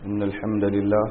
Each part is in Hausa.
إن الحمد لله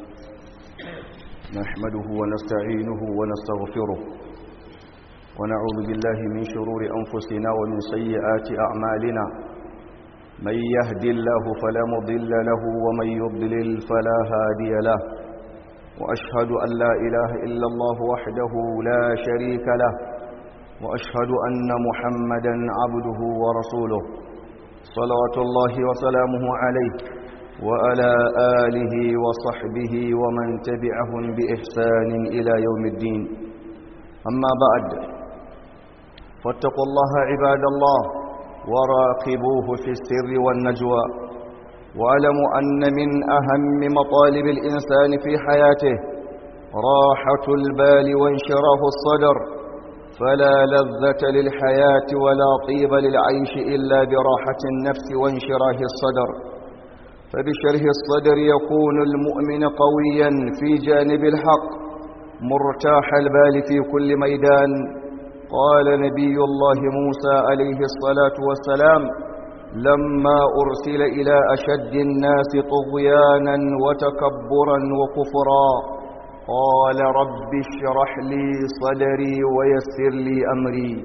نحمده ونستعينه ونستغفره ونعوذ بالله من شرور أنفسنا ومن سيئات أعمالنا من يهد الله فلا مضل له ومن يضلل فلا هادي له وأشهد أن لا إله إلا الله وحده لا شريك له وأشهد أن محمدا عبده ورسوله صلوات الله وسلامه عليه وعلى آله وصحبه ومن تبعهم بإحسان إلى يوم الدين أما بعد فاتقوا الله عباد الله وراقبوه في السر والنجوى واعلموا أن من أهم مطالب الإنسان في حياته راحة البال وانشراح الصدر فلا لذة للحياة ولا طيب للعيش إلا براحة النفس وانشراح الصدر فبشرح الصدر يكون المؤمن قويا في جانب الحق مرتاح البال في كل ميدان قال نبي الله موسى عليه الصلاة والسلام لما أرسل إلى أشد الناس طغيانا وتكبرا وكفرا قال رب اشرح لي صدري ويسر لي أمري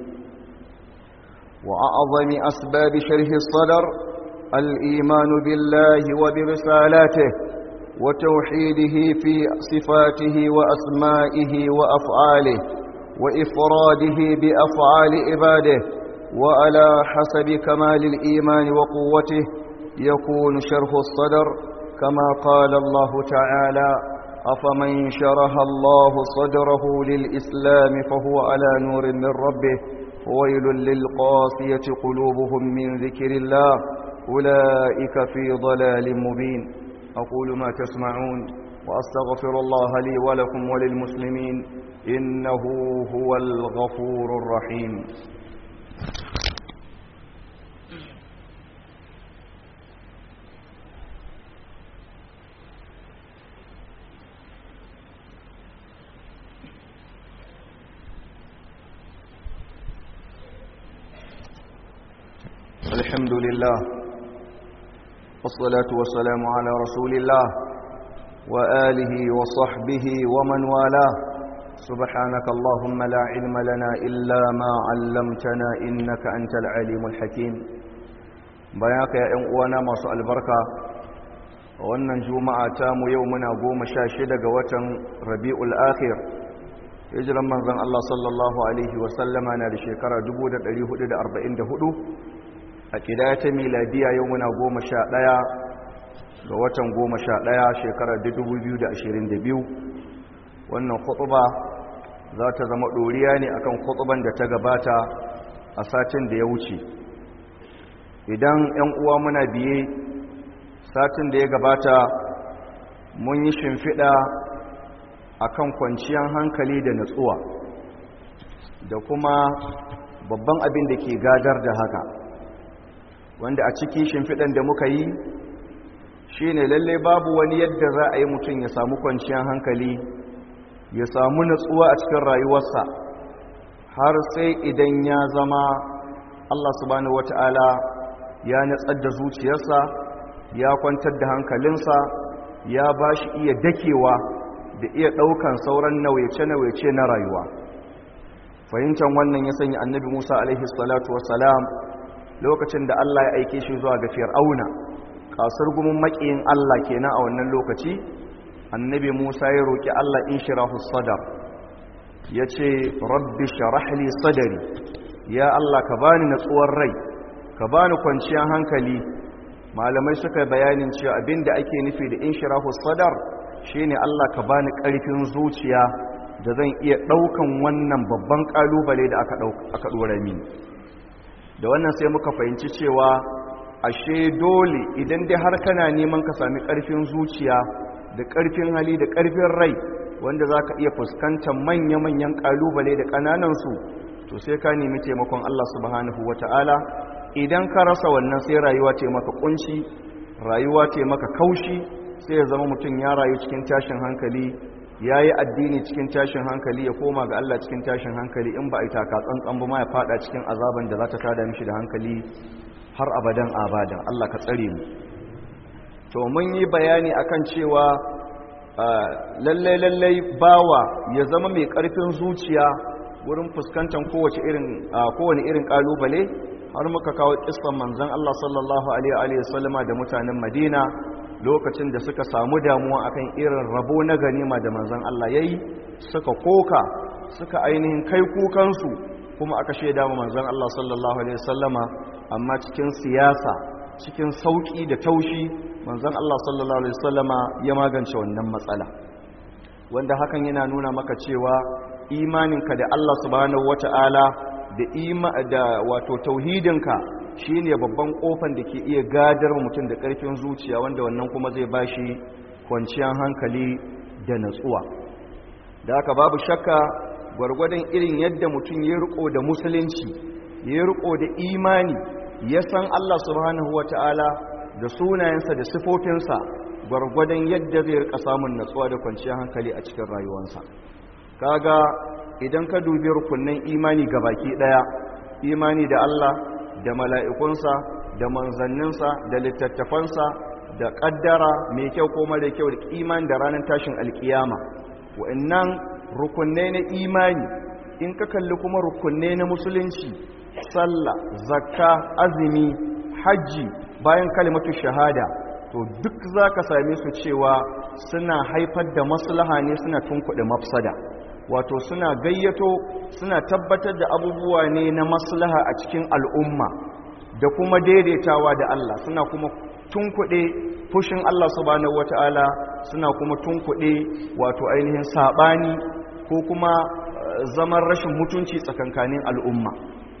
وأعظم أسباب شرح الصدر الإيمان بالله وبرسالاته وتوحيده في صفاته وأسمائه وأفعاله وإفراده بأفعال عباده وعلى حسب كمال الإيمان وقوته يكون شرح الصدر كما قال الله تعالى أفمن شرح الله صدره للإسلام فهو على نور من ربه وويل للقاسية قلوبهم من ذكر الله أولئك في ضلال مبين أقول ما تسمعون وأستغفر الله لي ولكم وللمسلمين إنه هو الغفور الرحيم الحمد لله والصلاة والسلام على رسول الله وآله وصحبه ومن والاه سبحانك اللهم لا علم لنا إلا ما علمتنا إنك أنت العليم الحكيم بياك يا أموانا ما سأل بركة wannan juma'a ta mu yau muna 16 ga watan Rabiul Akhir hijiran manzon Allah sallallahu alaihi wa sallama na da shekara 1444 a kidaya ta miladiya yau muna 11 ga watan 11 shekarar 2022 wannan khutba za ta zama doriya ne akan khutban da ta gabata a satin da ya wuce idan 'yan uwa muna biye satin da ya gabata mun yi shimfiɗa akan kwanciyar hankali da natsuwa da kuma babban abin da ke gadar da haka wanda a cikin shimfiɗan da muka yi shi ne lalle babu wani yadda za a yi mutum ya samu kwanciyar hankali ya samu natsuwa a cikin rayuwarsa har sai idan ya zama Allah subhanahu wata'ala ya natsar da zuciyarsa ya kwantar da hankalinsa ya ba shi iya dakewa da iya ɗaukan sauran nauyace-nauyace na rayuwa fahimtar wannan ya sanya annabi Musa alaihi salatu wassalam lokacin da Allah ya aike shi zuwa ga Fir'auna kasar gumin makiyin Allah kenan a wannan lokaci annabi Musa ya roki Allah inshirahu sadar yace rabbi shrah li sadri ya Allah ka bani natsuwar rai ka bani kwanciyar hankali malamai suka bayanin cewa abinda ake nufi da inshirahu sadar shine Allah ka bani karfin zuciya da zan iya daukan wannan babban kalubale da aka dora mini da wannan sai muka fahimci cewa ashe dole idan dai har kana neman ka sami ƙarfin zuciya da ƙarfin hali da ƙarfin rai wanda za ka iya fuskantar manya-manyan ƙalubale da ƙananansu to sai ka nemi taimakon Allah subhanahu wa ta'ala idan ka rasa wannan sai rayuwa ce maka ƙunci rayuwa ce maka kaushi sai ya zama mutum ya rayu cikin tashin hankali ya yi addini cikin tashin hankali ya koma ga Allah cikin tashin hankali in ba a yi taka tsantsan ba ma ya fada cikin azaban da za ta tada mishi da hankali har abadan abadan Allah ka tsare mu to mun yi bayani akan cewa lallai bawa ya zama mai ƙarfin zuciya wurin fuskantar kowane irin ƙalubale, har muka kawo ƙissan manzon Allah sallallahu alaihi wasallama da mutanen Madina lokacin da suka samu damuwa akan irin rabo na ganima da manzon Allah yayi, suka koka suka ainihin kai kukansu, kuma aka shaida wa manzon Allah sallallahu alaihi wasallama, amma cikin siyasa, cikin sauki da taushi manzon Allah sallallahu alaihi wasallama ya magance wannan matsala, wanda hakan yana nuna maka cewa imaninka da Allah subhanahu wataala da wato tauhidinka shine babban kofan da ke iya gadar mutum da ƙarfin zuciya, wanda wannan kuma zai bashi kwanciyar hankali da natsuwa. Da haka babu shakka gwargwadon irin yadda mutum ya riko da musulunci, ya riko da imani, ya san Allah subhanahu wataala da sunayensa da sifofinsa, gwargwadon yadda zai rika samun natsuwa da kwanciyar hankali a cikin rayuwarsa. Kaga idan ka dubi rukunin imani gabaki daya, imani da Allah da mala'ikunsa da manzanninsa da littattafansa da kaddara mai kyau ko mara kyau, da imani da ranar tashin alkiyama, wa'annan rukunai na imani. In ka kalli kuma rukunai na musulunci, sallah, zakka, azumi, hajji, bayan kalimatu shahada, to duk zaka same su cewa suna haifar da maslaha ne, suna tunkuɗe mafsada, wato suna gayyato, suna tabbatar da abubuwa ne na maslaha a cikin al'umma da kuma daidaitawa da Allah, suna kuma tunkuɗe fushin Allah subhanahu wata'ala, suna kuma tunkuɗe wato ainihin saɓani ko kuma zaman rashin mutunci tsakankanin al'umma.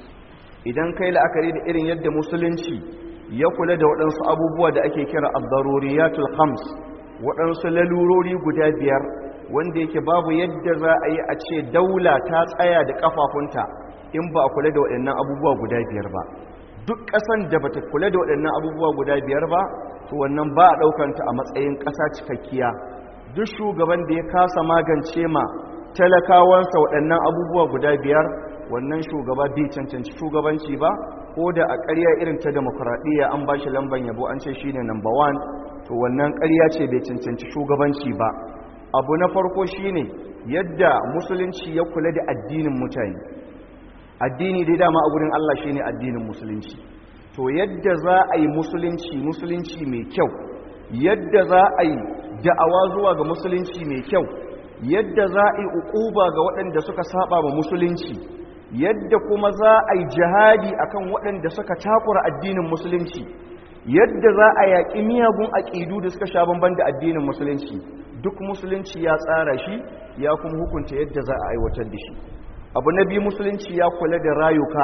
Idan kai la'akari da irin yadda musulunci ya kula da waɗansu abubuwa da ake kira ad-daruriyatul khams, waɗansu lalurori guda biyar wanda yake babu yadda za a yi a ce daula ta tsaya da kafafunta in ba a kula da waɗannan abubuwa guda biyar ba. Duk ƙasan da bata kula da waɗannan abubuwa guda biyar ba, to wannan ba a ɗaukanta a matsayin ƙasa cikakkiya. Duk shugaban da ya kasa magance ma talakawansa waɗannan abubuwa guda biyar, wannan shugaba bai cancanci shugabanci ba, ko da a ƙarya irin ta demokuraɗiyya an ba shi lamban yabo an ce shine number 1, to wannan ƙarya ce bai cancanci shugabanci ba. Abu na farko shine yadda musulunci ya kula da addinin mutane. Addini dai dama a gurin Allah shine addinin musulunci. To yadda za a yi musulunci mai kyau, yadda za a yi da'awa zuwa ga musulunci mai kyau, yadda za a yi uquba ga waɗanda suka saba wa musulunci, yadda kuma za a yi jihadi akan waɗanda suka takura addinin musulunci, yadda za a yaƙi miyagun aƙidu da suka sha bamban da addinin musulunci, duk musulunci ya tsara shi, ya kuma hukunta yadda za a aiwatar da shi. Abu na biyu, musulunci ya kula da rayuka,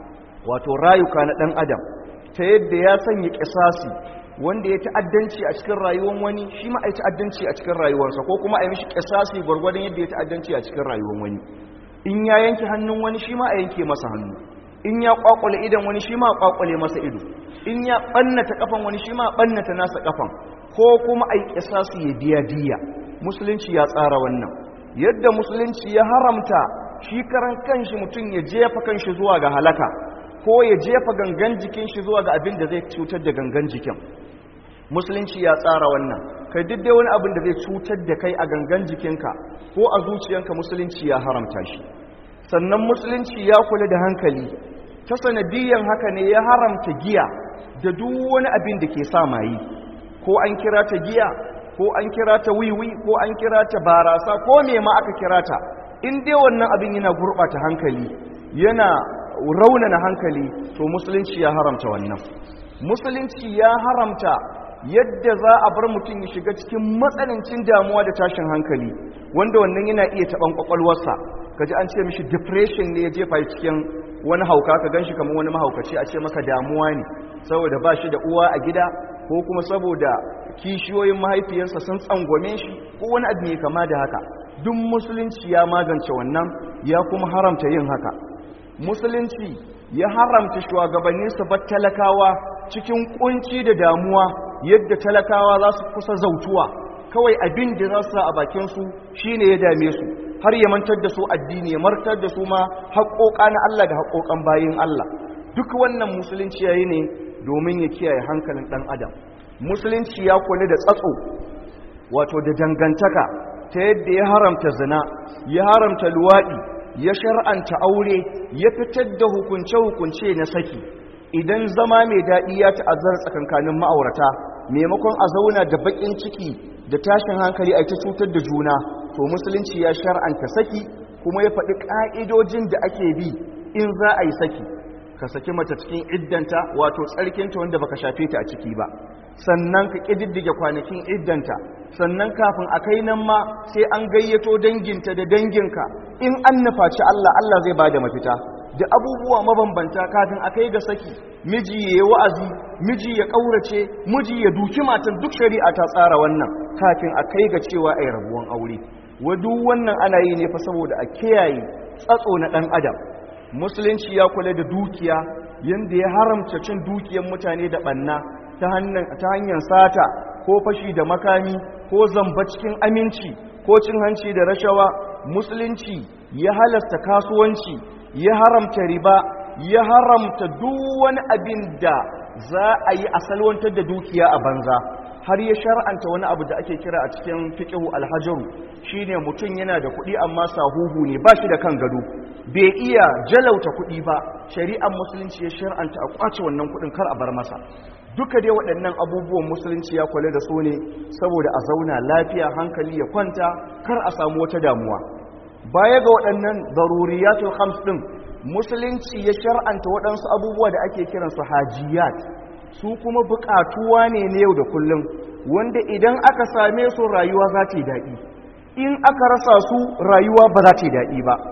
wato rayuka na ɗan adam, ta yadda ya sanya ƙisasi, wanda ya ta'addanci a cikin rayuwar wani, shi ma a yi ta'addanci a cikin rayuwarsa, ko kuma a yi mishi ƙisasi gwargwadon yadda ya ta'addanci a cikin rayuwar wani. In ya yanke hannun wani, shi ma a yanke masa hannu. In ya ƙwaƙwale idan wani, shi ma a ƙwaƙwale masa ido. In ya ɓannata ƙafan wani, shi ma a ɓannata nasa ƙafan. Ko kuma a yi ƙisasi ya biya diya. Musulunci ya tsara wannan. Yadda musulunci ya haramta shi karan kanshi mutum ya jefa kanshi zuwa ga halaka, ko ya jefa gangan jikin shi zuwa ga abin da zai cutar da gangan jikin. Musulunci ya tsara wannan. Kai duk dai wani abin da zai cutar da kai a gangan jikinka ko a zuciyanka, musulunci ya haramta shi. Sannan musulunci ya kula da hankali, ta sanadiyan haka ne ya haramta giya da duk wani abin da ke sa mayi, ko an kira ta giya, ko an kira ta wiwi, ko an kira ta barasa, ko me ma aka kira ta, in dai wannan abin yana gurɓata hankali, yana raunana hankali, to musulunci ya haramta wannan. Musulunci ya haramta yadda za a bar mutum ya shiga cikin matsanancin damuwa da tashin hankali, wanda wannan yana iya taɓan ƙwaƙwalwarsa. Kaji an ce mishi depression ne ya jefa cikin wani hauka, ka ganshi kamar wani mahaukaci, a ce maka damuwa ne saboda ba shi da uwa a gida, ko kuma saboda kishiyoyin mahaifiyarsa sun tsangwame shi, ko wani abu ne kama da haka. Duk musulunci ya magance wannan, ya kuma haramta yin haka. Musulunci ya haramta shugabanni su bar talakawa cikin kunci da damuwa, yadda talakawa za su kusa zautuwa, kawai abin da za su sa a bakinsu shi ne ya dame su, har ya mantar da su addini, ya martar da su ma haƙoƙa na Allah da haƙoƙan bayin Allah. Duk wannan musulunci ya yi ne domin ya kiyaye hankalin ɗan adam, musulunci ya kula da tsatso wato da dangantaka ta yadda ya haramta zina ya haramta luwaɗi ya shar'anta aure ya fitar da hukunce-hukunce na saki idan zama mai daɗi ya ta'azzara tsakankanin ma'aurata maimakon a zauna da baƙin ciki da tashin hankali a ta cutar da juna to musulunci ya shar'anta saki kuma ya faɗi ƙa'idojin da ake bi in za a yi saki ka saki mace cikin iddanta wato tsarkinta wanda baka shafe ta a ciki ba sannan ka ƙididdige kwanakin iddanta sannan kafin a kai nan ma sai an gayyato danginta da danginka in an nufaci Allah zai ba da mafita da abubuwa mabambanta kafin a kai ga saki miji ya yi wa'azi miji ya ƙaurace miji ya duki matan duk shari'a ta tsara wannan kafin a kai ga cewa a yi rabuwan aure wadu wannan ana yi ne fa saboda a kiyaye tsatso na ɗan adam musulunci ya kula da dukiya yadda ya haramta cin dukiyar mutane da ɓanna ta hanyar sata ko fashi da makami ko zamba cikin aminci ko cin hanci da rashawa musulunci ya halasta kasuwanci ya haramta riba ya haramta duk wani abin da za a yi asalwantar da dukiya a banza har ya shar'anta wani abu da ake kira a cikin fiqhu alhajaru shine mutum yana da kuɗi amma sahuhu ne ba shi da kan gado bai iya jalauta kuɗi ba shari'ar musulunci ya shar'anta a kwace wannan kuɗin kar a bar masa duka dai waɗannan abubuwan musulunci ya kwale da su ne saboda a zauna lafiya hankali ya kwanta kar a samu wata damuwa baya ga waɗannan daruriyatul khams din musulunci ya shar'anta waɗansu abubuwa da ake kiransu hajiyat su kuma buƙatuwa ne na yau da kullum wanda idan aka same su rayuwa za ta yi daɗi in aka rasa su rayuwa ba za ta yi daɗi ba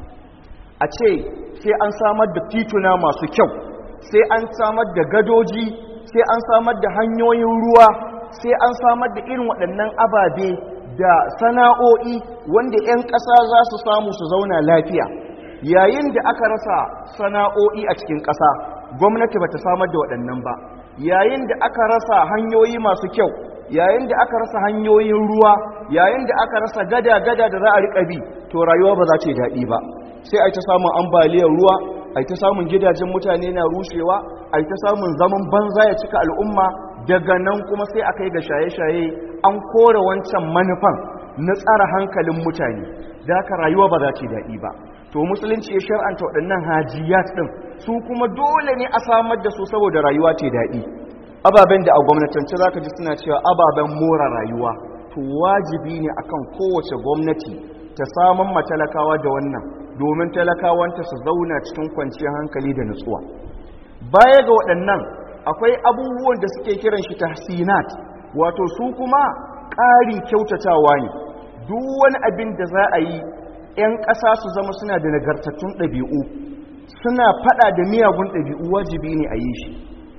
a ce sai an samar da tituna masu kyau sai an samar da gadoji sai an samar da hanyoyin ruwa sai an samar da irin waɗannan ababe da sana'o'i wanda 'yan ƙasa za su samu su zauna lafiya yayin da aka rasa sana'o'i a cikin ƙasa gwamnati ba ta samar da waɗannan ba yayin da aka rasa hanyoyi masu kyau yayin da aka rasa hanyoyin ruwa yayin da aka rasa gada-gada da za a riƙa bi to rayuwa ba za ta yi daɗi ba sai a ta samun ambaliyar ruwa a ta samun gidajen mutane na rushewa a ta samun zaman banza ya cika al'umma daga nan kuma sai a kai ga shaye-shaye an kore wancan manufan na tsara hankalin mutane da haka rayuwa ba za ta yi daɗi ba to musulunci ya shar'anta waɗannan hajiyat ɗin su kuma dole ne a samar da su saboda rayuwa ta daɗi ababen da a gwamnatance za ka ji suna cewa ababen more rayuwa to wajibi ne akan kowace gwamnati ta saman matalakawa da wannan domin talakawanta su zauna cikin kwanciyar hankali da nutsuwa baya ga waɗannan akwai abubuwan da suke kiran shi tahsinat wato su kuma ƙarin kyautatawa ne duk wani abin da za a yi 'yan ƙasa su zama suna da nagartattun ɗabi'u suna faɗa da miyagun ɗabi'u wajibi ne a yi shi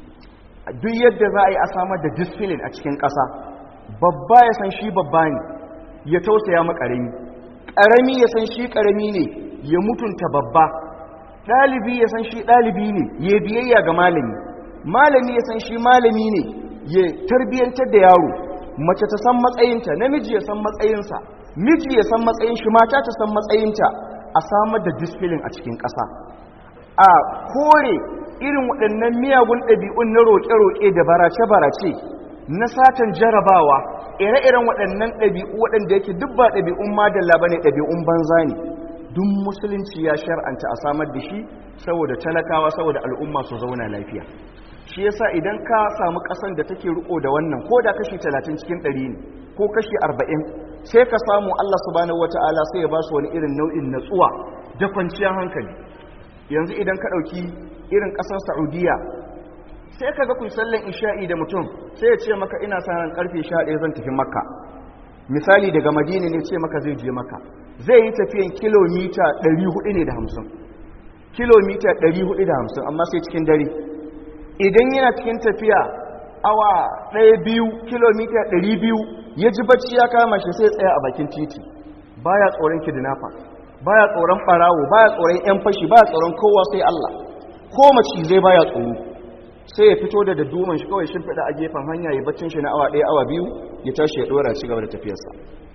duk yadda za a yi a samar da discipline a cikin ƙasa babba ya san shi babba ne ya tausaya ma ƙarami ƙarami ya san shi ƙarami ne ya mutunta babba ɗalibi ya san shi ɗalibi ne ya biyayya ga malami malami ya san shi malami ne ya tarbiyyantar da yaro mace ta san matsayinta namiji ya san matsayinsa miji ya san matsayin shi mata ta san matsayinta a samar da discipline a cikin ƙasa a kore irin waɗannan miyagun ɗabi'un na roƙe-roƙe da barace-barace na satan jarabawa ire-iren waɗannan ɗabi'u waɗanda yake duk ba ɗabi'un madalla ba ne ɗabi'un banza ne duk musulunci ya shar'anta a samar da shi saboda talakawa saboda al'umma su zauna lafiya shi yasa idan ka samu ƙasan da take riko da wannan ko da kashi 30 cikin 100 ne ko kashi 40 sai ka samu Allah subhanahu wataala sai ya ba su wani irin nau'in natsuwa da kwanciyar hankali yanzu idan ka ɗauki irin ƙasar Saudiya sai ka ga kun sallan isha'i da mutum sai ya ce maka ina sa ran karfe 11 zan tafi Makka misali daga Madina ne ce maka zai je Makka zai yi tafiyan kilomita 450 kilomita 450 amma sai cikin dare idan yana cikin tafiya awa 1-2 kilomita 200 ya ji bacci ya kama shi sai tsaya a bakin titi baya tsoron kidnapper baya tsoron farawo baya tsoron yan fashi baya tsoron kowa sai Allah ko mace zai baya tsoro sai ya fito da dadduman shi kawai shimfida a gefen hanya ya baccin shi na awa 1 awa 2 ya tashi ya dora ci gaba da tafiyarsa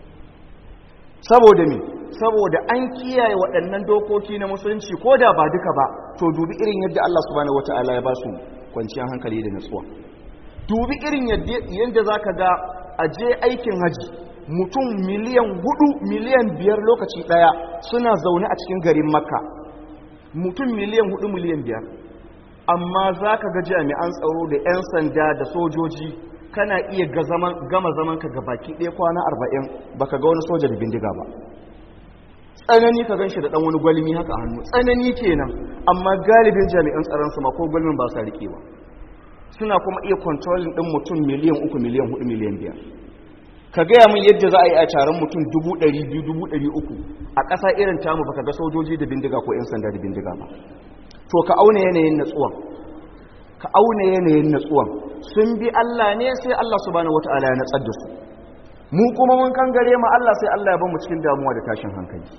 saboda me saboda an kiyaye waɗannan dokoki na musulunci ko da ba duka ba to dubi irin yadda Allah subhanahu wataala ya ba su kwanciyar hankali da nutsuwa dubi irin yadda za ka ga a je aikin haji mutum miliyan 4 miliyan 5 lokaci ɗaya suna zaune a cikin garin makka mutum miliyan 4 miliyan 5 amma za ka ga jami'an tsaro da 'yan sanda da sojoji kana iya gama zamanka ga baki ɗaya kwana 40 baka ga wani soja da bindiga ba tsanani ka gan shi da ɗan wani gwalmi haka a hannu tsanani kenan amma galibin jami'an tsaron su ma ko gwalmin ba sa riƙewa suna kuma iya controlling ɗin mutum miliyan 3 miliyan 4 miliyan 5 ka gaya min yadda za a yi a taron mutum 200,000-300 a ƙasa irin tamu baka ga sojoji da bindiga ko 'yan sanda da bindiga ba to ka auna yanayin natsuwan sun bi Allah ne sai Allah subhanahu wata'ala ya natsar da su mu kuma mun kan gare mu Allah sai Allah ya bar mu cikin damuwa da tashin hankali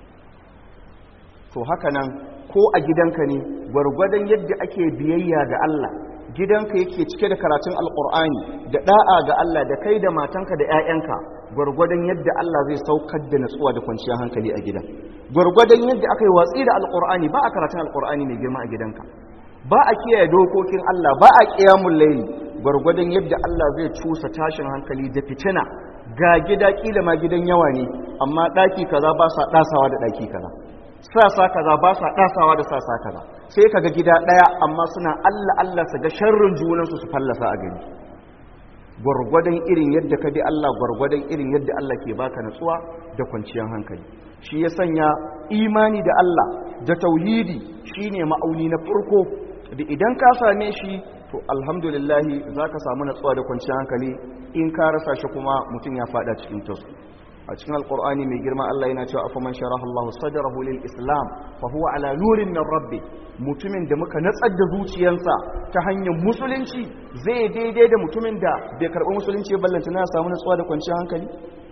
to haka nan ko a gidanka ne gwargwadon yadda ake biyayya ga Allah gidanka yake cike da karatun alkur'ani da da'a ga Allah da kai da matanka da 'ya'yanka gwargwadon yadda Allah zai saukar da natsuwa da kwanciyar hankali a gidan gwargwadon yadda aka yi watsi da alkur'ani ba a karatun alkur'ani mai girma a gidanka ba a kiyaye dokokin Allah ba a qiyamul layli gwargwadon yadda Allah zai cusa tashin hankali da fitina ga gida kila ma gidan yawa ne amma daki kaza ba sa dasawa da daki kaza sasa kaza ba sa dasawa da sasa kaza sai kaga gida daya amma suna Allah su ga sharrin junansu su fallasa a gari gwargwadon irin yadda ka bi Allah gwargwadon irin yadda Allah ke baka natsuwa da kwanciyar hankali shi ya sanya imani da Allah da tauhidi shine ma'auni na farko da idan ka same shi to alhamdulillah zaka samu natsuwa da kwanciyar hankali in ka rasa shi kuma mutum ya fada cikin tasu a cikin alkur'ani mai girma Allah yana cewa afaman sharaha Allah sadrahu lil islam fa huwa ala nurin min rabbi mutumin da muka natsar da zuciyarsa ta hanyar musulunci zai daidai da mutumin da bai karɓi musulunci ballanta na samu natsuwa da kwanciyar hankali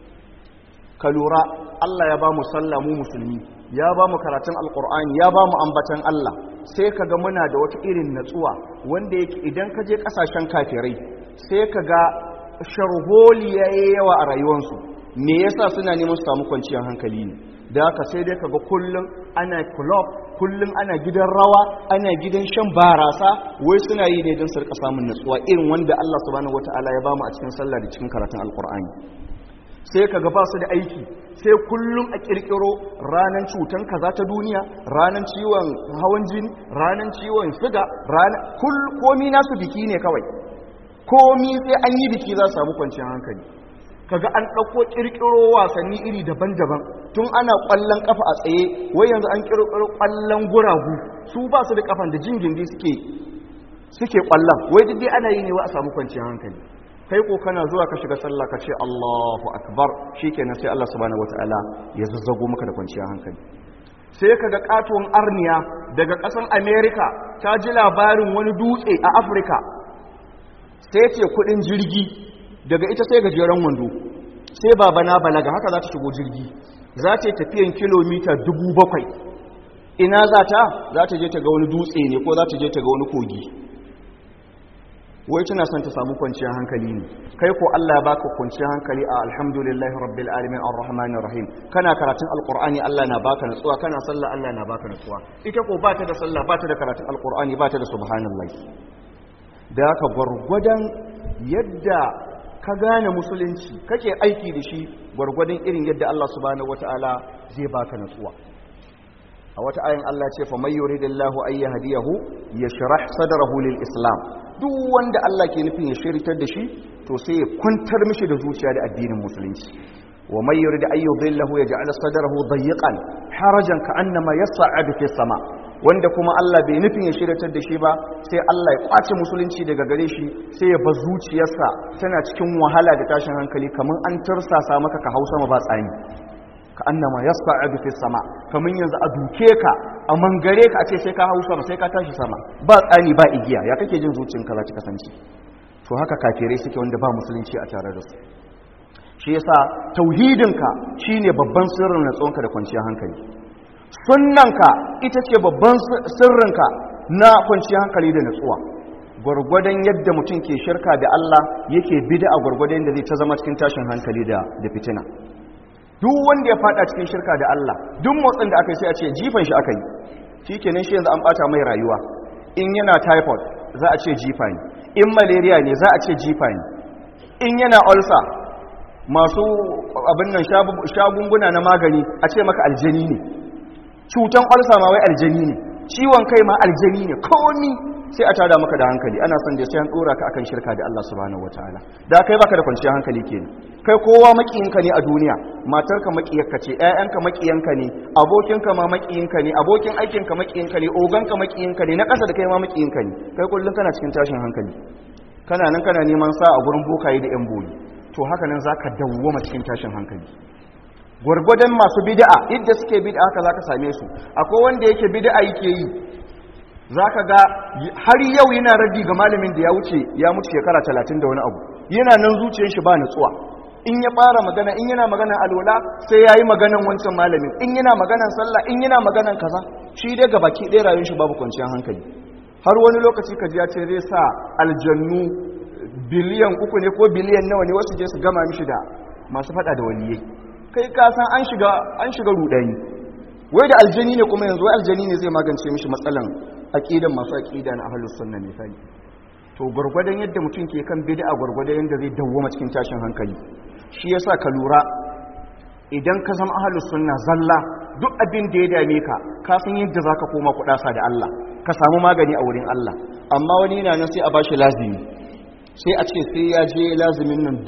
ka lura Allah ya ba mu sallah mu musulmi ya ba mu karatun alkur'ani ya ba mu ambatan Allah sai kaga muna da wata irin natsuwa wanda yake idan ka je kasashen kafirai sai kaga sharholiya yawa a rayuwarsu me yasa suna neman su samu kwanciyar hankali ne da haka sai dai kaga kullum ana club kullum ana gidan rawa ana gidan shan barasa wai suna yi ne don su rika samun natsuwa irin wanda Allah subhanahu wataala ya bamu a cikin sallah da cikin karatun alkur'ani sai kaga ba su da aiki sai kullum a kirkiro ranan cutan kaza ta duniya ranan ciwon hawan jini ranan ciwon suga komi nasu biki ne kawai komi sai an yi biki za su samu kwanciyar hankali kaga an ɗauko ƙirƙiro wasanni iri daban-daban tun ana ƙwallon ƙafa a tsaye wai yanzu an ƙirƙiro ƙwallon guragu su ba su da ƙafan da jingindi suke ƙwallon wai duk dai ana yi ne wa a samu kwanciyar hankali kai ko kana zuwa ka shiga sallah ka ce Allahu akbar shikenan sai Allah subhanahu wataala ya zazzago maka da kwanciyar hankali sai kaga katuwan arniya daga ƙasar America ta ji labarin wani dutse a Africa sai ce kudin jirgi daga ita sai gajeren wando sai babana balaga haka za ta shigo jirgi za ta yi tafiyan kilomita 7,000 ina za ta je ta ga wani dutse ne ko za ta je ta ga wani kogi wai tana son ta samu kwanciyar hankali ne kai ko Allah ya baka kwanciyar hankali a alhamdulillahi rabbil alamin arrahmanir rahim kana karatun alqur'ani Allah na baka nutsuwa kana sallah Allah na baka nutsuwa ita ko ba ta da sallah ba ta da karatun alqur'ani ba ta da subhanallahi da haka gwargwadon yadda ka gane musulunci kake aiki da shi gwargwadon irin yadda Allah subhanahu wataala zai baka nutsuwa a wata ayin Allah ce fa may yuridillahu ay yahdiyahu yashrah sadrahu lil islam duk wanda Allah ke nufin ya shiritar da shi to sai ya kwantar mishi da zuciya da addinin musulunci wa may yurid ay yudillahu yaj'al sadrahu dayyqan harajan ka'annama yas'adu fis sama wanda kuma Allah bai nufin ya shiratar da shi ba sai Allah ya kwace musulunci daga gare shi sai ya bar zuciyarsa tana cikin wahala da tashin hankali kamar an tursasa maka ka hausa ma ba tsani ka annama yas'adu fis sama kamar yanzu a duke ka a mangare ka a ce sai ka hausa ma sai ka tashi sama ba tsani ba igiya ya kake jin zuciyarka za ta kasance to haka kafirai suke wanda ba musulunci a tare da su shi yasa tauhidinka shine babban sirrin natsuwanka da kwanciyar hankali sunnanka ita ce babban sirrinka na kwanciyar hankali da natsuwa gwargwadon yadda mutum ke shirka da Allah yake bid'a gwargwadon da zai ta zama cikin tashin hankali da fitina duk wanda ya fada cikin shirka da Allah duk motsin da aka yi sai a ce jifan shi aka yi shikenan shi yanzu an bata mai rayuwa in yana typhoid za a ce jifa ne in malaria ne za a ce jifa ne, in yana ulcer masu abin nan shagunguna na magani a ce maka aljani ne, cutan ulcer ma wai aljani ne, ciwon kai ma aljani ne, komi sai a tada maka da hankali. Ana son da sai an dora ka akan shirka da Allah subhanahu wataala, da kai baka da kwanciyar hankali kenan. Kai kowa makiyinka ne a duniya, matarka makiyarka ce, ƴaƴanka makiyanka ne, abokinka ma makiyinka ne, abokin aikinka makiyinka ne, oganka makiyinka ne, na ƙasa da kai ma makiyinka ne. Kai kullum kana cikin tashin hankali, kana nan kana neman sa a gurin bokaye da ƴan boli. To haka nan zaka dawwama cikin tashin hankali. Gwargwadon masu bid'a, idda suke bid'a haka zaka same su. Akwai wanda yake bid'a yake yi, zaka ga har yau yana raddi ga malamin da ya mutu shekara 30 da wani abu. Yana nan zuciyar shi ba nutsuwa. In ya fara magana, in yana maganan alwala sai yayi maganan wancan malamin, in yana maganan sallah, in yana maganan kaza, shi dai gabaki ɗaya rayuwar shi babu kwanciyar hankali. Har wani lokaci kaji ya ce zai sa aljannu biliyan 3 ne ko biliyan nawa ne wasu je su gama mishi da masu fada da waliyai. Kai ka san an shiga rudani. Wai da aljani ne kuma yanzu aljani ne zai magance mishi matsalan aqidan masu aqida na ahlus sunna misali. To gurgurdan yadda mutum ke kan bid'a gurgurdan yadda zai dawwama cikin tashin hankali. Shi yasa ka lura idan ka zama ahlus sunna zalla duk abin da ya dame ka ka san yadda zaka koma kudasa da Allah, ka samu magani a wurin Allah. Amma wani yana nan sai a bashi lazimi, sai a ce sai ya je lazimin nan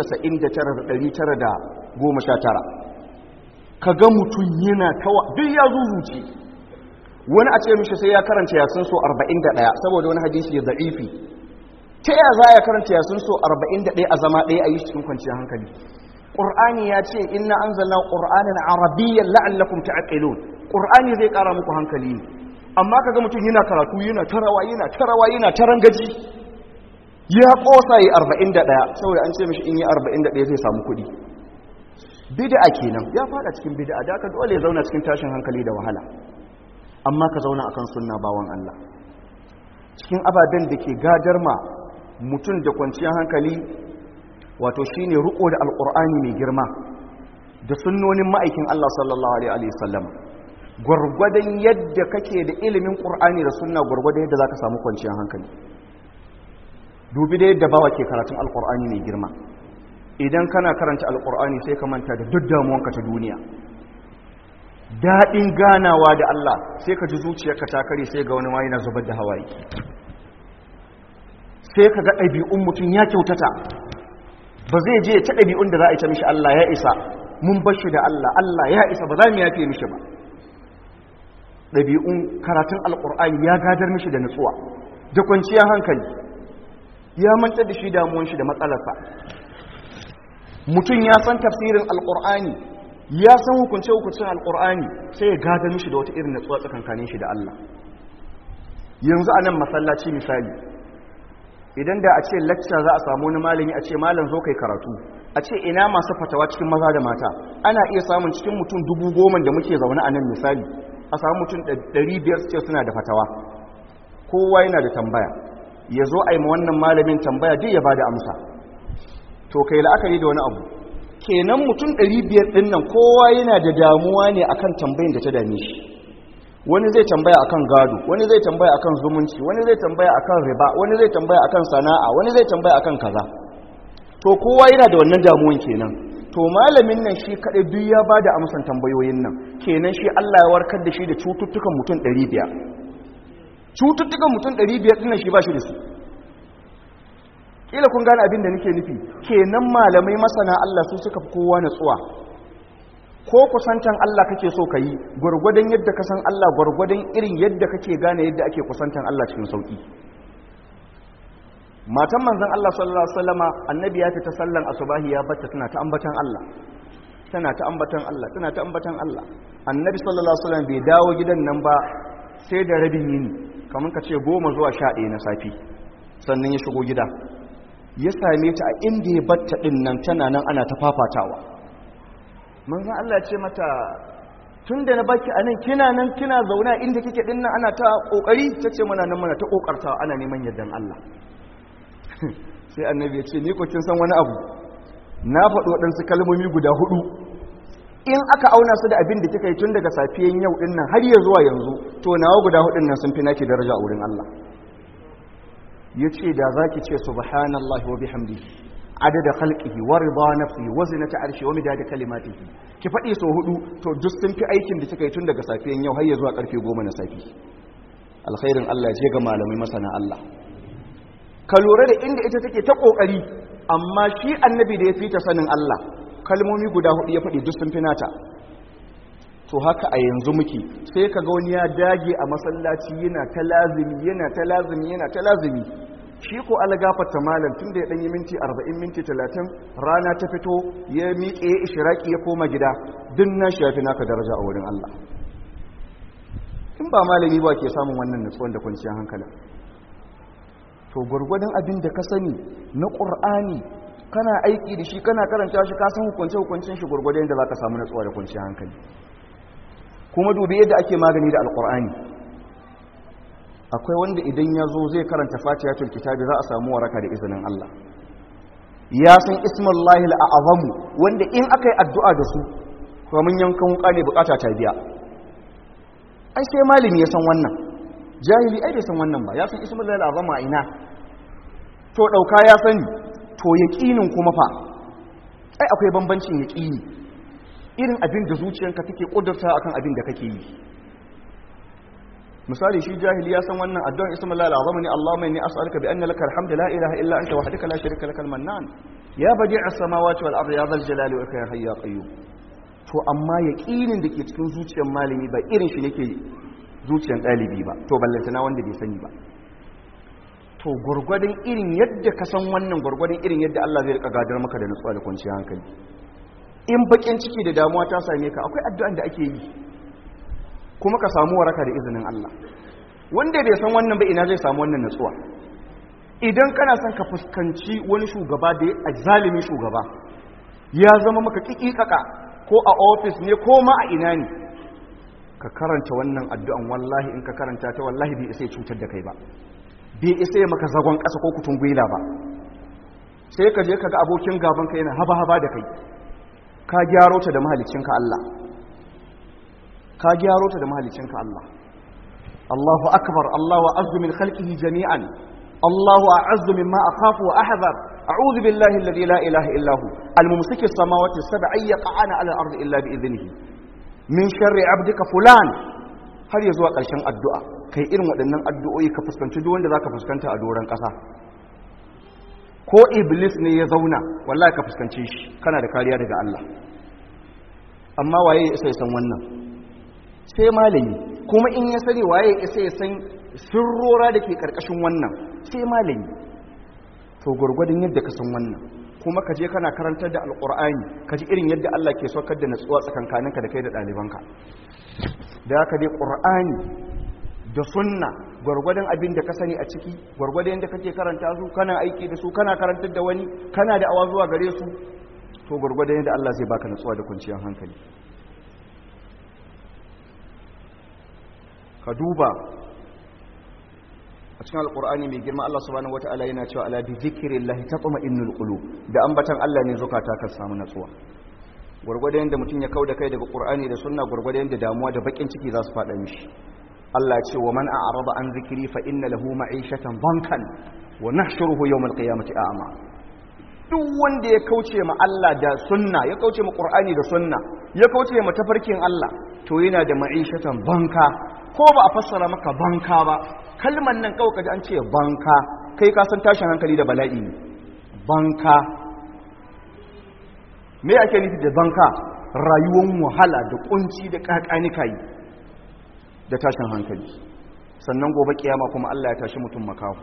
99,919. Ka ga mutum yana tawa duk ya zuzuce. Wani a ce mishi sai ya karanta yasin so 41 saboda wani hadisi ya da'ifi. Ta yaya za ya karanta yasin so 41 a zama ɗaya a yi cikin kwanciyar hankali? Qur'ani ya ce inna anzalna qur'anan arabiyyan la'allakum ta'qilun. Qur'ani zai ƙara muku hankali ne. Amma kaga mutum yana karatu yana tarawa yana tarangaji. Ya kosa yi 41 saboda an ce mishi in yi 41 zai samu kuɗi. Bid'a kenan, ya fada cikin bid'a, da aka dole ya zauna cikin tashin hankali da wahala. Amma ka zauna akan sunna bawan Allah. Cikin ababen da ke gadar ma mutum da kwanciyar hankali wato shine riko da alqur'ani mai girma da sunnonin ma'aikin Allah sallallahu alaihi wasallam. Gurgurdan yadda kake da ilimin qur'ani da sunna gurgurdan yadda zaka samu kwanciyar hankali. Dubi da yadda bawa ke karatun alqur'ani mai girma. Idan kana karanta alqur'ani sai ka manta da duk damuwanka ta duniya. Daɗin ganawa da Allah sai ka ji zuciyarka ta kare sai ga wani ma yana zubar da hawaye. Sai ka ga ɗabi'un mutum ya kyautata, ba zai je ta ɗabi'un da za a yi ta mishi Allah ya isa, mun bar shi da Allah, Allah ya isa ba za mu yafe mishi ba. Ɗabi'un karatun alƙur'ani ya gadar mishi da nutsuwa da kwanciyar hankali, ya manta da shi damuwan shi da matsalarsa. Mutum ya san tafsirin alƙur'ani, ya san hukunce-hukuncin alƙur'ani, sai ya gadar mishi da wata irin nutsuwa tsakankanin shi da Allah. Yanzu a nan masallaci misali, idan da a ce lecture za a samu wani malami a ce malam zo kai karatu, a ce ina masu fatawa cikin maza da mata, ana iya samun cikin mutum 10,000 da muke zaune a nan misali, a samu mutum 500 ce suna da fatawa, kowa yana da tambaya, ya zo a yi ma wannan malamin tambaya duk ya ba da amsa. To kai la'akari da wani abu, kenan mutum 500 ɗin nan kowa yana da damuwa ne akan tambayin da ta dame shi. Wani zai tambaya akan gado, wani zai tambaya akan zumunci, wani zai tambaya akan riba, wani zai tambaya akan sana'a, wani zai tambaya akan kaza. To kowa yana da wannan damuwan kenan. To malamin nan shi kadai duk ya bada amsan tambayoyin nan. Kenan shi Allah ya warkar da shi da cututtukan mutum 500. Cututtukan mutum 500 din nan shi ba shi da su. Kila kun gane abin da nake nufi. Kenan malamai masana Allah su suka fi kowa natsuwa. Ko kusantan Allah kake so ka yi, gwargwadon yadda ka san Allah, gwargwadon irin yadda kake gane yadda ake kusantan Allah cikin sauki. Matan manzon Allah sallallahu alaihi wasallama annabi ya fita sallan asubahi ya batta tana ta ambatan Allah. Tana ta ambatan Allah, tana ta ambatan Allah. Annabi sallallahu alaihi wasallam bai dawo gidan nan ba sai da rabin yini, kamar ka ce 10 zuwa 11 na safi. Sannan ya shigo gida. Ya same ta a inda ya batta din nan tana nan ana ta fafatawa. Manzon Allah ce mata tun da na baki anan kina zauna inda kike dinnan ana ta kokari tace muna nan muna ta kokartawa ana neman yardan Allah. Sai annabi ya ce ni ko kin san wani abu, na faɗo waɗansu kalmomi guda 4 in aka auna su da abin da kika yi tun daga safiyan yau dinnan har ya zuwa yanzu to nawa guda 4 nan sun fi naki daraja a wurin Allah. yace da zaki ce subhanallahi wa bihamdihi adada khalqihi wa rida nafsihi wa zinata arshi wa midada kalimatihi ki fadi so hudu to duk sun fi aikin da kika yi tun daga safiyan yau har ya zuwa karfe 10 na safi alkhairin Allah ya je ga malamai masana Allah ka lura da inda ita take ta kokari amma shi annabi da ya fita sanin Allah kalmomi guda hudu ya fadi duk sun fi nata to haka a yanzu muke sai kaga wani ya dage a masallaci yana ta lazimi shi ko algafarta malam tun da ya ɗanyi minti 40 minti 30 rana ta fito ya miƙe ya ishiraki ya koma gida din na shafi naka daraja a wurin Allah in ba malami ba ke samun wannan nutsuwan da kwanciyar hankalin to gwargwadon abin da ka sani na ƙur'ani kana aiki da shi kana karanta shi ka san hukuncin shi gwargwadon da za ka samu nutsuwa da kwanciyar hankali kuma dubi yadda ake magani da alƙur'ani akwai wanda idan ya zo zai karanta fatihatul kitabi za a samu waraka da izinin Allah ya san ismullahi al'azamu wanda in aka yi addu'a da su kuma yankan wuka ne bukata ta biya ai sai malami ya san wannan jahili ai bai san wannan ba ya san ismullahi al'azamu a ina to dauka ya sani to yaqinin kuma fa ai akwai bambancin yaqini irin abin da zuciyanka take kudurta akan abin da kake yi misali shi jahili ya san wannan addu'ar ismullahi al'azam ne Allahumma inni as'aluka bi anna lakal hamdu la ilaha illa anta wahdaka la sharika lakal mannan ya badi'as samawati wal ardi ya dhal jalali wal ikram hayya qayyum to amma yaqinin dake cikin zuciyar malami ba irin shi nake zuciyar dalibi ba to ballantana wanda bai sani ba to gurgurdan irin yadda ka san wannan gurgurdan irin yadda Allah zai rika gadar maka da nutsuwa da kwanciyar hankali in bakin ciki da damuwa ta same ka akwai addu'an da ake yi kuma ka samu waraka da izinin Allah wanda bai san wannan ba ina zai samu wannan nutsuwa idan kana son ka fuskanci wani shugaba da ya zalimi shugaba ya zama maka kikikaka ko a office ne ko ma a ina ne ka karanta wannan addu'an wallahi in ka karanta ta wallahi bai isa ya cutar da kai ba bai isa ya maka zagon ƙasa ko kutun gwila ba sai ka je ka ga abokin gaban ka yana haba-haba da kai ka gyaro ta da mahaliccinka Allah ka gyaro ta da mahalicinka Allah Allahu akbar Allahu a'azzu min khalqihi jami'an Allahu a'azzu mimma akhafu wa ahdhar a'udhu billahi alladhi la ilaha illa hu al-mumsiki as-samawati as-sab'a yaqa'ana 'ala al-ardi illa bi idhnihi min sharri 'abdika fulan har ya zuwa ƙarshen addu'a kai irin waɗannan addu'o'i ka fuskanci duk wanda zaka fuskanta a doran ƙasa ko iblis ne ya zauna wallahi ka fuskance shi kana da kariya daga Allah amma waye ya san wannan sai malami kuma in ya sani waye isa ya san sirrora da ke karkashin wannan sai malami to gurgurdin yadda ka san wannan kuma ka je kana karantar da alqur'ani ka ji irin yadda Allah ke saukar da natsuwa tsakankaninka da kai da ɗalibanka da haka dai qur'ani da sunna gurgurdin abin da ka sani a ciki gurgurdin yadda kake karanta su kana aiki da su kana karantar da wani kana da awa zuwa gare su to gurgurdin yadda Allah zai baka natsuwa da kwanciyar hankali ka duba a cikin alkur'ani mai girma Allah subhanahu wataala yana cewa ala bi zikrillahi tatma'innul qulub da ambatan Allah ne zukata ka samu natsuwa gurgurda yanda mutun ya kauda kai daga qur'ani da sunna gurgurda yanda damuwa da bakin ciki za su fada mishi Allah ya ce wa man a'rada an zikri fa inna lahu ma'ishatan dankan wa nahshuruhu yawm alqiyamati a'ma duk wanda ya kauce ma Allah da sunna ya kauce ma qur'ani da sunna ya kauce ma tafarkin Allah to yana da ma'ishatan banka ko ba a fassara maka banka ba kalmar nan kawai kaji an ce banka kai ka san tashin hankali da bala'i ne banka me ake nufi da banka rayuwar wahala da kunci da kakanika yi da tashin hankali sannan gobe kiyama kuma Allah ya tashi mutum makahu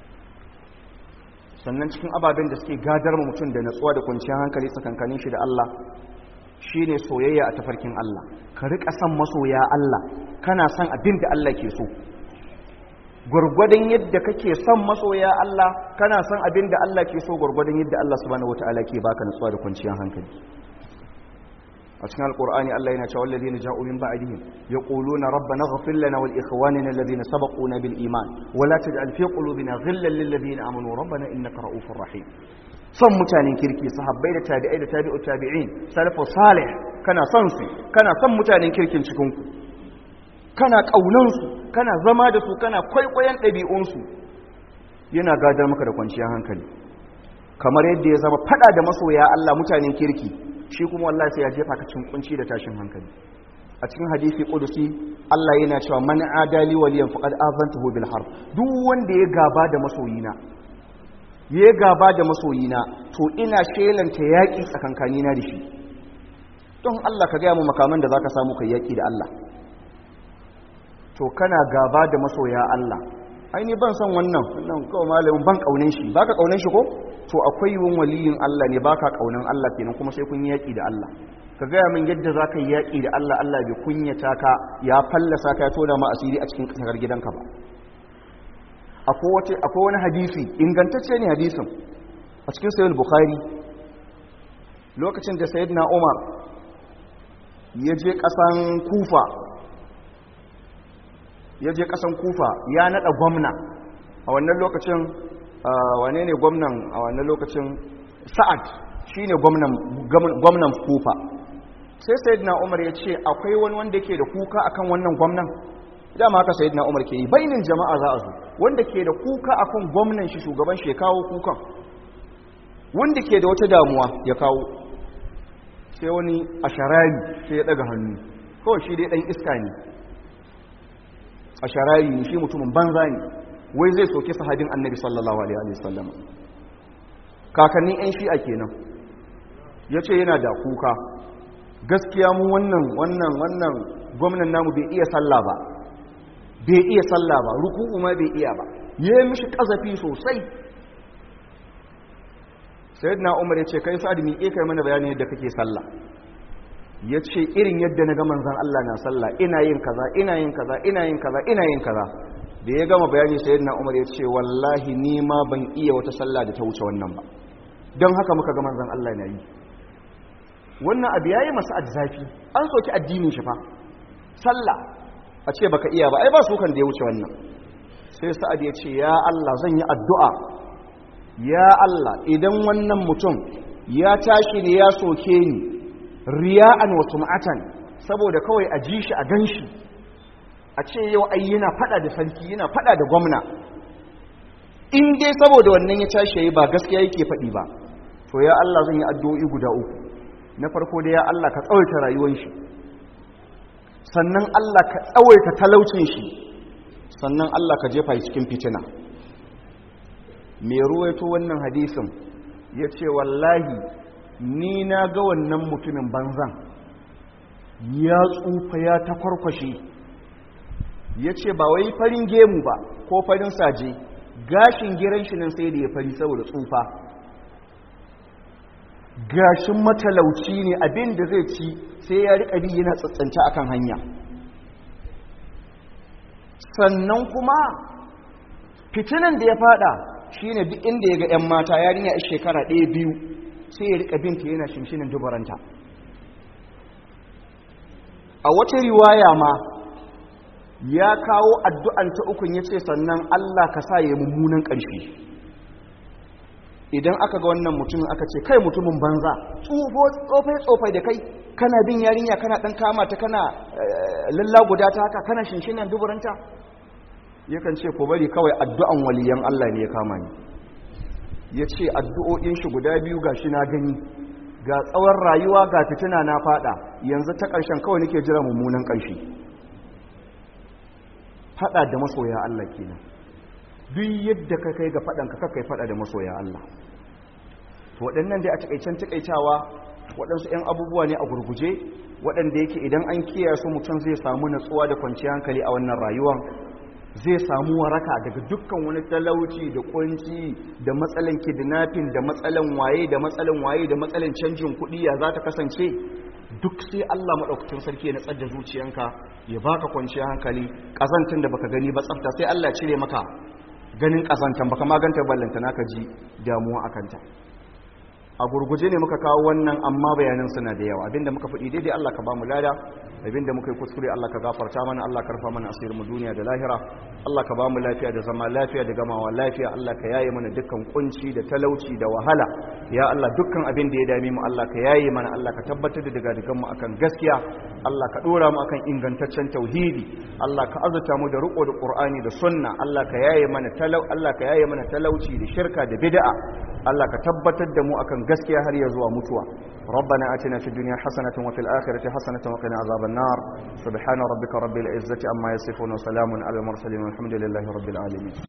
sannan cikin ababen da suke gadar mu mutum da natsuwa da kwanciyar hankali tsakankanin shi da Allah shine soyayya a tafarkin Allah ka rika san masoya Allah kana san abin da Allah ke so gurgurdan yadda kake son masoya Allah kana san abin da Allah ke so gurgurdan yadda Allah subhanahu wataala ke baka nutsuwa da kwanciyar hankali a cikin alqur'ani Allah yana cewa alladhina ja'u min ba'dihim yaquluna rabbana ighfir lana wa li ikhwanina alladhina sabaquna bil iman wa la taj'al fi qulubina ghillan lil ladhina amanu rabbana innaka ra'ufur rahim son mutanen kirki sahabbai da tabi'ai da tabi'ut tabi'in salafu salih kana son su kana son mutanen kirkin cikin ku kana kaunan su kana zama da su kana kwaikwayon ɗabi'un su yana gadar maka da kwanciyar hankali, kamar yadda ya zama fada da masoya Allah mutanen kirki shi kuma wallahi sai ya jefa ka cikin kunci da tashin hankali. A cikin hadisi qudusi Allah yana cewa man adali waliyan faqad azantuhu bil harb, duk wanda ya gaba da masoyina to ina shelanta yaki tsakankanina da shi. don Allah ka ga mu makaman da zaka samu kai yaki da Allah. To kana gaba da masoya Allah, ai ni ban san wannan kawai malamin ban kaunin shi, baka kaunin shi ko to akwai yiwun waliyin Allah ne baka kaunin Allah kenan, kuma sai kun yaki da Allah. Ka gaya min yadda za ka yi yaƙi da Allah, Allah bai kunyata ka ya fallasa ka ya tona ma asiri a cikin ƙasar gidanka ba. Akwai wani hadisi ingantacce ne hadisin a cikin sayyid Bukhari, lokacin da sayyidina Umar ya je ƙasan Kufa ya naɗa gwamna a wannan lokacin. Wane ne gwamnan a wannan lokacin? Sa'ad shine gwamnan Kufa. Sai sayyidina Umar ya ce akwai wani wanda ke da kuka akan wannan gwamnan. Dama haka sayyidina Umar ke yi, bainin jama'a za a zo wanda ke da kuka akan gwamnan shi, shugaban shi ya kawo kukan, wanda ke da wata damuwa ya kawo. Sai wani asharari sai ya daga hannu, kawai shi dai dan iska ne, asharari ne shi, mutumin banza ne, wai zai soke sahabin Annabi sallallahu alaihi wasallam. Kakannin yan shi'a kenan. Yace yana da kuka, gaskiya mu wannan gwamnan namu bai iya sallah ba, ruku'u ma bai iya ba, yayi mishi kazafi sosai. Sayyidina Umar yace kai Sa'ad mi kai mana bayani yadda kake sallah. Yace irin yadda naga manzon Allah na sallah, ina yin kaza. Da ya gama bayani Sayyidina Umar yace wallahi ni ma ban iya wata sallah da ta wuce wannan ba, don haka muka ga manzon Allah na yi. Wannan abu yayi masa zafi, an soki addinin shi fa, sallah a ce baka iya ba, ai ba su kan da ya wuce wannan. Sai Sa'ad ya ce ya Allah zan yi addu'a, ya Allah idan wannan mutum ya tashi ne ya soke ni riya'an wa sum'atan, saboda kawai a ji shi a ganshi, a ce yau ai yana fada da sarki, yana fada da gwamna, in dai saboda wannan ya tashi yayi ba gaskiya yake fadi ba, to ya Allah zan yi addu'o'i guda uku. Na farko da ya Allah ka tsawaita rayuwar shi, sannan Allah ka tsawaita talaucin shi, sannan Allah ka jefa shi cikin fitina. Mai ruwaito wannan hadisin ya ce wallahi ni na ga wannan mutumin banzan ya tsufa ya ta kwarkwashe. Ya ce ba wai farin gemu ba ko farin saje, gashin giran shi nan sai da ya fari saboda tsufa. Gashin matalauci ne, abin da zai ci sai ya riƙa bi yana tsatsanta akan hanya. Sannan kuma fitinan da ya fada shine duk inda ya ga 'yan mata yarinya a shekara 1-2 sai ya riƙa binta yana shimshinin dubaranta. A wata riwaya ma ya kawo addu'an ta ukun ya ce sannan Allah ka sa ya mummunan ƙarshe. Idan aka ga wannan mutumin aka ce kai mutumin banza, tsofai da kai, kana bin yarinya kana ɗan kama ta kana lallaguda ta haka kana shinshinan duburanta, yakan ce ko bari kawai addu'an waliyan Allah ne ya kama ni. Ya ce addu'o'in shi guda biyu ga shi na gani, ga tsawon rayuwa ga fitina na fada, yanzu ta ƙarshen kawai nake jira mummunan ƙarshe. Fada da masoya Allah kenan. Duk yadda ka kai ga faɗanka kakai faɗa da masoya Allah. To waɗannan dai a taƙaicawa waɗansu 'yan abubuwa ne a gurguje waɗanda yake idan an kiyaye su mutum zai samu natsuwa da kwanciyar hankali a wannan rayuwar, zai samu waraka daga dukkan wani talauci da kunci da matsalan kidnapping da matsalan waye da matsalan canjin kuɗi ya za ta kasance. Duk sai Allah maɗaukacin sarki ya natsar da zuciyanka ya baka kwanciyar hankali. Ƙazantin da baka gani ba tsafta sai Allah cire maka ganin ƙazantan baka maganta ballanta naka ji damuwa akanta. a gurguje ne muka kawo wannan amma bayanan suna da yawa abinda muka faɗi daidai Allah ka ba mu lada abinda muka yi kuskure Allah ka gafarta mana Allah ka rufa mana asirin mu duniya da lahira Allah ka ba mu lafiya da zama lafiya da gamawa lafiya Allah ka yaye mana dukkan kunci da talauci da wahala ya Allah dukkan abin da ya dame mu Allah ka yaye mana Allah ka tabbatar da daga mu akan gaskiya Allah ka dora mu akan ingantaccen tauhidi Allah ka azurta mu da riko da Qur'ani da sunna Allah ka yaye mana talauci da shirka da bid'a Allah ka tabbatar da mu akan gaskiya har ya zuwa mutuwa ربنا آتنا في الدنيا حسنة وفي الآخرة حسنة وقنا عذاب النار سبحان ربك رب العزة عما يصفون وسلام على المرسلين والحمد لله رب العالمين